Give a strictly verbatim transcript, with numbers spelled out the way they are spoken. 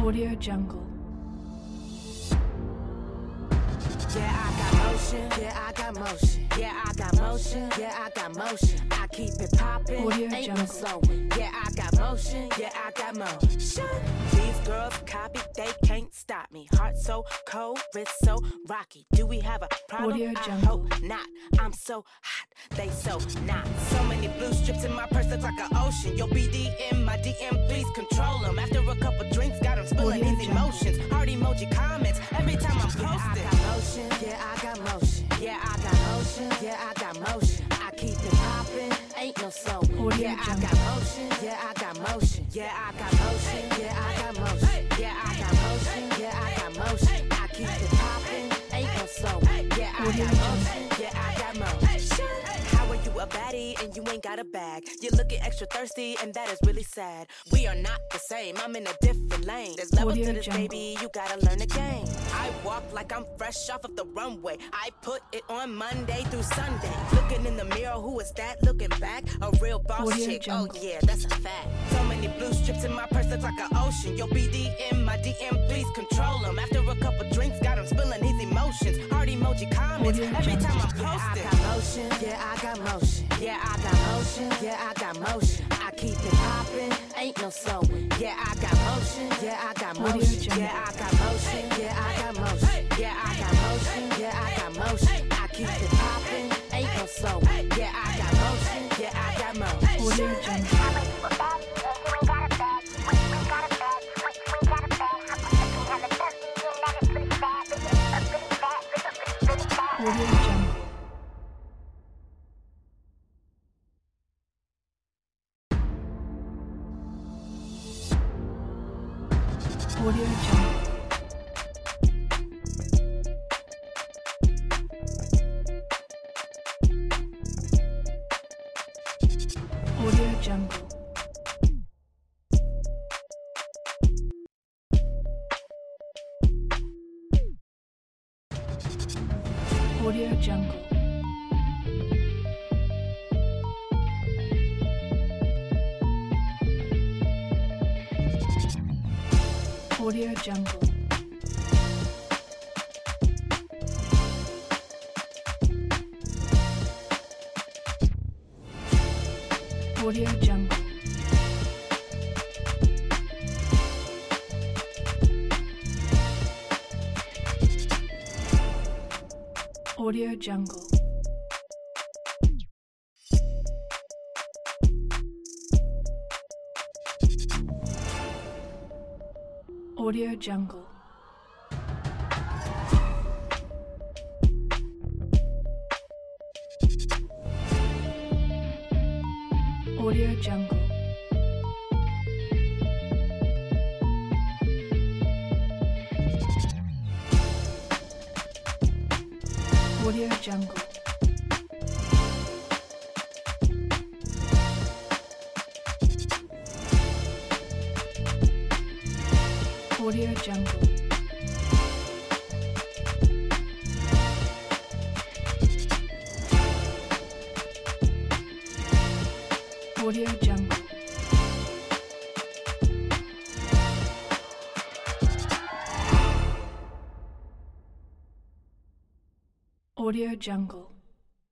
Audio Jungle. Yeah, I got motion. Yeah, I got motion. Yeah, I got motion. Yeah, I got motion. I keep it poppin'. Audio Ain't Jungle. no slowing. Yeah, I got motion. Yeah, I got motion. These girls copy, they can't stop me. Heart so cold, wrist so rocky. Do we have a problem? Audio I Jungle. hope not. I'm so hot, they so not. So many blue strips in my purse, it's like an ocean. Yo, B D M, my D M, please control them. After a couple drinks, got them spilling Audio these Jungle. emotions. Heart emoji comments every time I'm posting. Yeah, I got motion. Yeah, I got motion. Yeah, I got motion. Yeah, I got motion. I keep it poppin', ain't no slowing. Audio Yeah, I Jungle. got motion. Yeah, I got motion. Yeah, I got motion. Yeah, I got motion. Yeah, I got motion. Yeah, I got motion. I keep it poppin', ain't no slowing. Yeah, I Audio got motion. Yeah, I got motion. How are you a baddie and you ain't got a bag? You're looking extra thirsty and that is really sad. We are not the same, I'm in a different lane. There's levels Audio to this, Jungle. baby, you gotta learn the game. I walk like I'm fresh off of the runway. I put it on Monday through Sunday. Looking in the mirror, who is that? Looking back, a real boss Audio chick. Jungle. Oh yeah, that's a fact. So many blue strips in my purse, it's like an ocean. Yo, B D M, my D M, please control them. After a couple drinks, got them spilling his emotions. Heart emoji comments Audio every Jungle. time I'm posting. Yeah, I got motion. Yeah, I got motion. Yeah, I got motion. Yeah, I got motion. I keep it poppin', ain't no slowing. Yeah, I got motion. Yeah, I got Audio motion. Jungle. Yeah, I got motion. Yeah, I got motion. Yeah, I got motion. Yeah, I got motion. I keep it poppin', ain't no slowing. Yeah, I got motion. Yeah, I got motion. Audio Jungle. Audio Jungle. Audio Jungle. Audio Jungle. Audio Jungle. Audio Jungle. Audio Jungle. Audio Jungle. Audio Jungle. Audio Jungle. Audio Jungle. Audio Jungle. Audio Jungle. Audio Jungle.